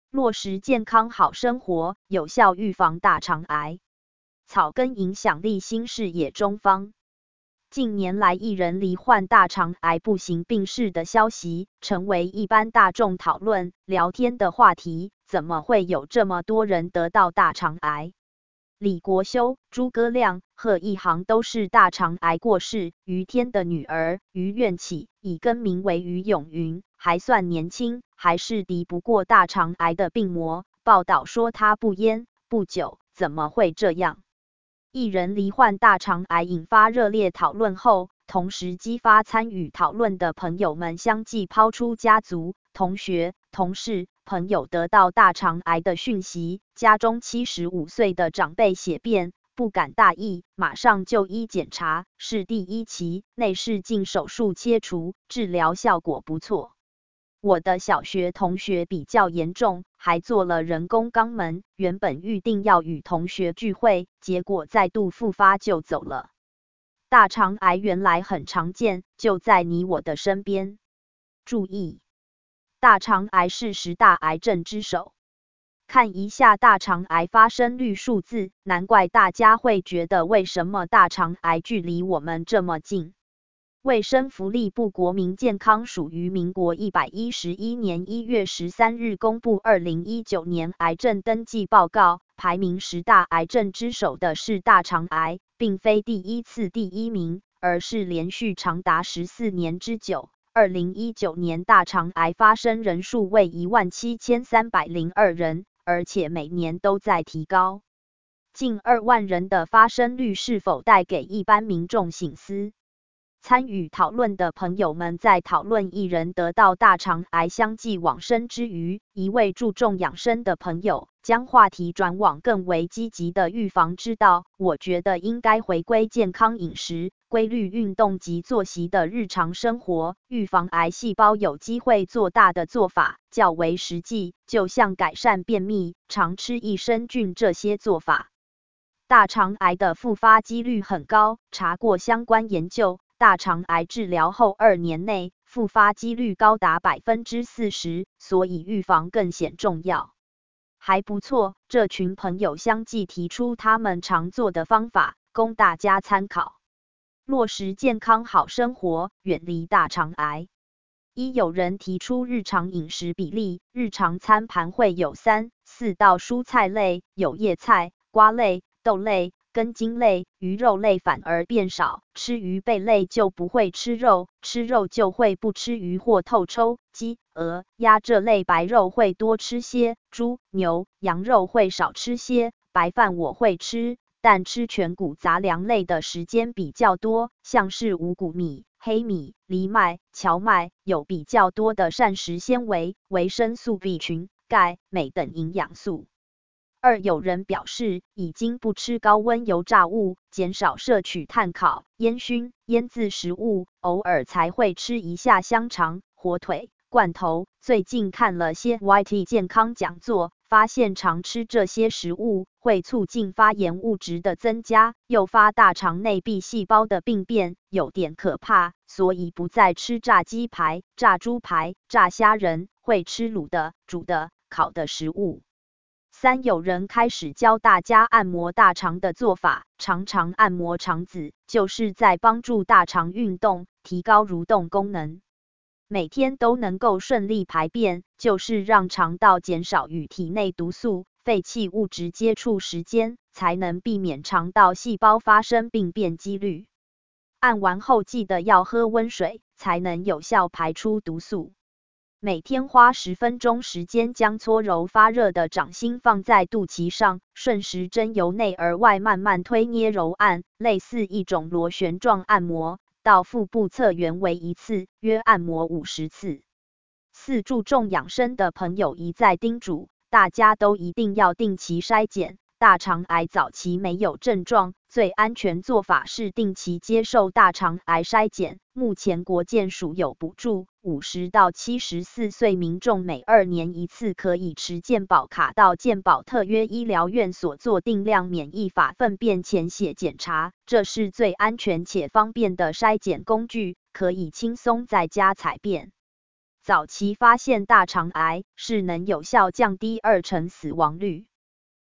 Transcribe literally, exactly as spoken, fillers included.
落实健康好生活，有效预防大肠癌。草根影响力新视野中方。近年来，一人罹患大肠癌不幸病逝的消息，成为一般大众讨论、聊天的话题。怎么会有这么多人得到大肠癌？李国修、诸葛亮、贺一航都是大肠癌过世。于天的女儿于愿起已更名为于永云，还算年轻，还是敌不过大肠癌的病魔。报道说他不烟不酒，怎么会这样？一人罹患大肠癌引发热烈讨论后，同时激发参与讨论的朋友们相继抛出家族、同学、同事、朋友得到大肠癌的讯息。家中七十五岁的长辈血便，不敢大意，马上就医检查，是第一期，内视镜手术切除，治疗效果不错。我的小学同学比较严重，还做了人工肛门，原本预定要与同学聚会，结果再度复发就走了。大肠癌原来很常见，就在你我的身边。注意，大肠癌是十大癌症之首。看一下大肠癌发生率数字，难怪大家会觉得为什么大肠癌距离我们这么近。卫生福利部国民健康署于民国一百一十一年一月十三日公布二零一九年癌症登记报告，排名十大癌症之首的是大肠癌，并非第一次第一名，而是连续长达十四年之久。二零一九年大肠癌发生人数为一万七千三百零二人，而且每年都在提高。近二万人的发生率是否带给一般民众省思？参与讨论的朋友们在讨论一人得到大肠癌相继往生之余，一位注重养生的朋友将话题转往更为积极的预防之道。我觉得应该回归健康饮食、规律运动及作息的日常生活，预防癌细胞有机会做大的做法较为实际，就像改善便秘、常吃益生菌这些做法。大肠癌的复发几率很高，查过相关研究。大肠癌治疗后二年内复发几率高达 百分之四十， 所以预防更显重要。还不错，这群朋友相继提出他们常做的方法，供大家参考。落实健康好生活，远离大肠癌。一有人提出日常饮食比例，日常餐盘会有三、四道蔬菜类，有叶菜、瓜类、豆类、根茎类，鱼肉类反而变少，吃鱼贝类就不会吃肉，吃肉就会不吃鱼或透抽，鸡、鹅、鸭这类白肉会多吃些，猪、牛、羊肉会少吃些。白饭我会吃，但吃全谷杂粮类的时间比较多，像是五谷米、黑米、藜麦、荞麦，有比较多的膳食纤维、维生素 B 群、钙、镁等营养素。二有人表示已经不吃高温油炸物，减少摄取炭烤、烟熏、腌制食物，偶尔才会吃一下香肠、火腿、罐头。最近看了些 Y T 健康讲座，发现常吃这些食物会促进发炎物质的增加，诱发大肠内壁细胞的病变，有点可怕，所以不再吃炸鸡排、炸猪排、炸虾仁，会吃卤的、煮的、烤的食物。三有人开始教大家按摩大肠的做法，常常按摩肠子，就是在帮助大肠运动，提高蠕动功能。每天都能够顺利排便，就是让肠道减少与体内毒素、废弃物质接触时间，才能避免肠道细胞发生病变几率。按完后记得要喝温水，才能有效排出毒素。每天花十分钟时间将搓揉发热的掌心放在肚脐上，顺时针由内而外慢慢推捏揉按，类似一种螺旋状按摩，到腹部侧缘为一次，约按摩五十次。四注重养生的朋友一再叮嘱，大家都一定要定期筛检。大肠癌早期没有症状，最安全做法是定期接受大肠癌筛检。目前国健署有补助，五十到七十四岁民众每二年一次可以持健保卡到健保特约医疗院所做定量免疫法粪便潜血检查，这是最安全且方便的筛检工具，可以轻松在家采便。 早期发现大肠癌是能有效降低二成死亡率。